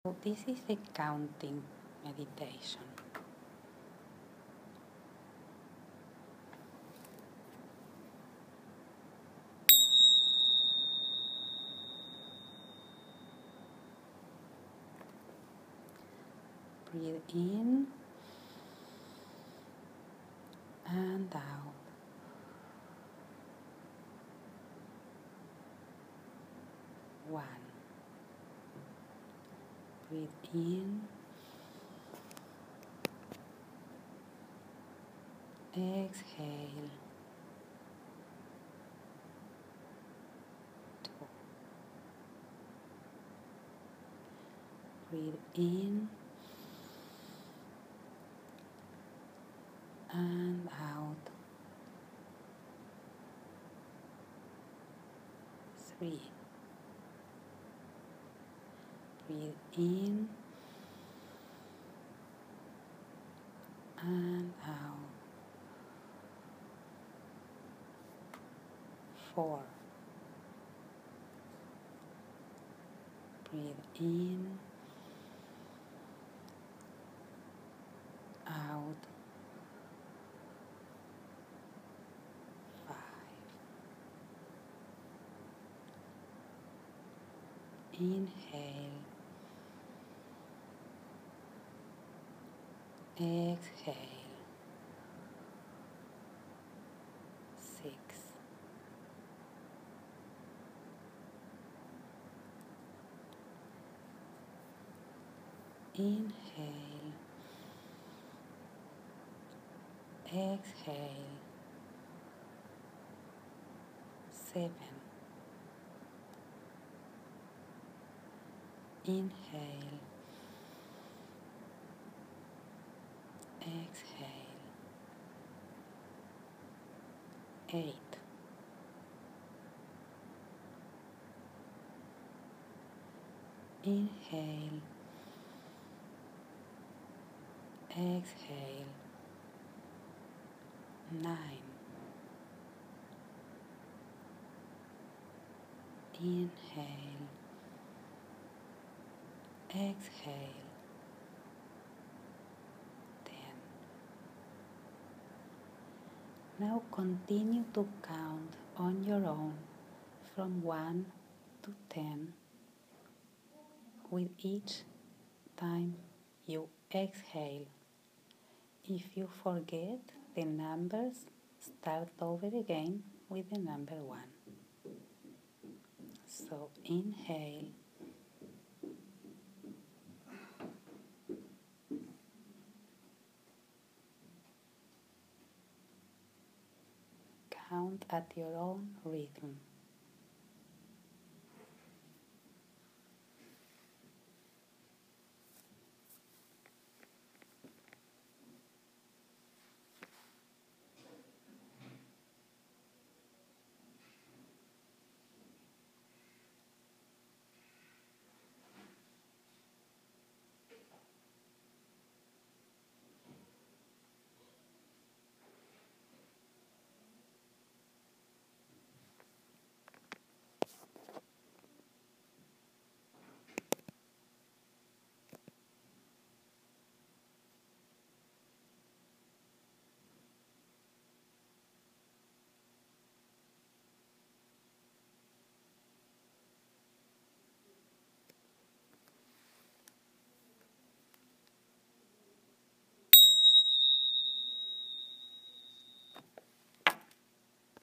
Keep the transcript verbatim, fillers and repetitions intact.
So this is the counting meditation. Breathe in and out. One. Breathe in. Exhale. Two. Breathe in and out. Three. Breathe in and out. Four. Breathe in, out. Five. Inhale. Exhale. Six. Inhale. Exhale. Seven. Inhale. Exhale. Eight. Inhale. Exhale. Nine. Inhale. Exhale. Ten. Now continue to count on your own from one to ten with each time you exhale. If you forget the numbers, start over again with the number one. So inhale, count at your own rhythm.